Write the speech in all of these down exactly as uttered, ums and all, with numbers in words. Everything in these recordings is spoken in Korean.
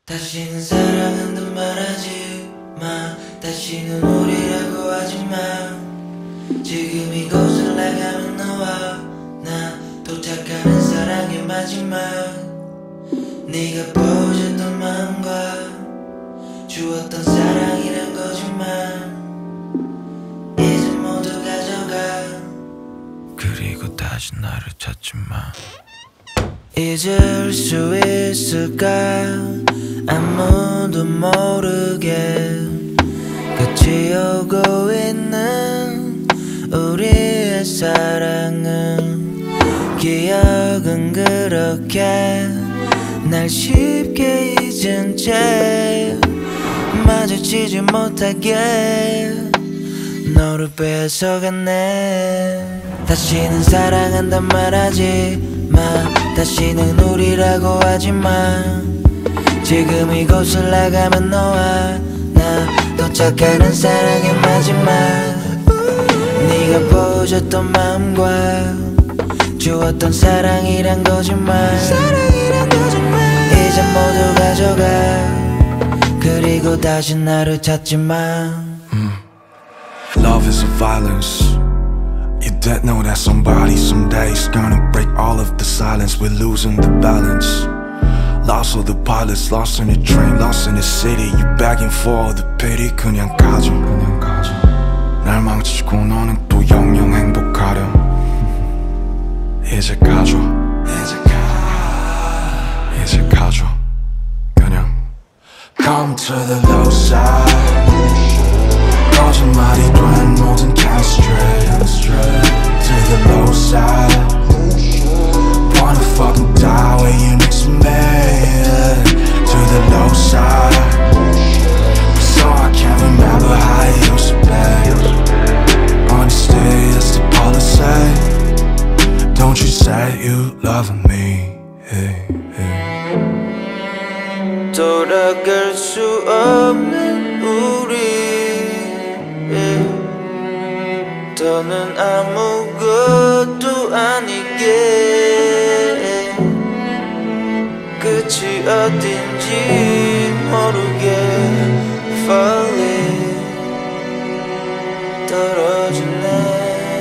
다시는 사랑한다 말하지 마. 다시는 우리라고 하지 마. 지금 이곳을 나가면 너와 나 도착하는 사랑의 마지막. 네가 보여줬던 마음과 주었던 사랑이란 거짓말 이제 모두 가져가. 그리고 다시 나를 찾지 마. 잊을 수 있을까? 아무도 모르게 끝이 오고 있는 우리의 사랑은 기억은 그렇게 날 쉽게 잊은 채 마주치지 못하게 너를 뺏어갔네. 다시는 사랑한단 말하지 마. 다시는 우리라고 하지 마. 지금 이곳을 나가면 너와 나 도착하는 사랑의 마지막. 네가 보여줬던 마음과 주었던 사랑이란 거짓말 사랑이란 거짓말 이제 모두 가져가. 그리고 다시 나를 찾지 마. mm. Love is a violence. You did know that somebody someday is gonna break all of the silence. We're losing the balance. Lost all the pilots, lost in the train, lost in the city. You begging for the pity. 그냥 가져, 그냥 가져. 날 망치고 너는 또 영영 행복하렴. 이제 가져, 이제 가, 이제 가져. 그냥 Come to the low side. 거짓말이 된 모든 chemistry to the low side. Wanna fucking die where you next to me. To the low side. So I can't remember how it used to be. Honesty is the policy. Don't you say you love me. Hey, hey. 돌아갈 수 없는 우리 더는 아무것도 아니게 끝이 어딘지 모르게 falling 떨어지네.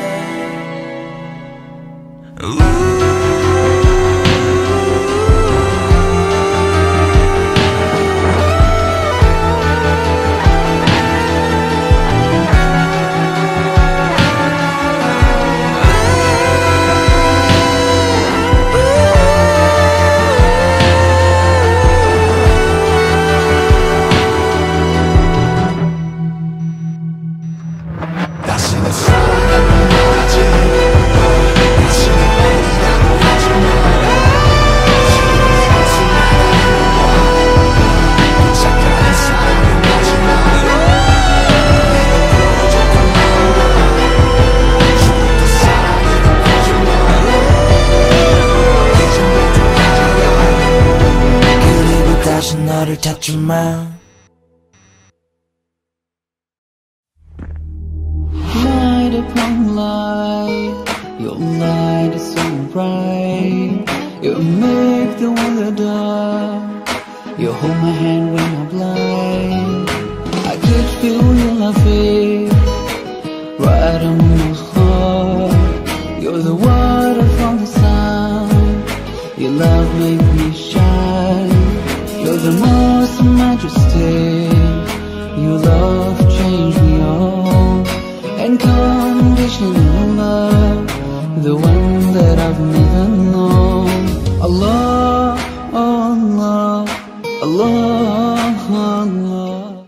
나를 찾지 마. Light upon light, your light is so bright. You make the wonder dark. You hold my hand when I'm blind. I could feel your loving right on my heart. You're the water from the sun. Your love make me shine. You're the most majestic. Your love changed me all. Unconditional love, the one that I've never known. Allah, Allah, Allah.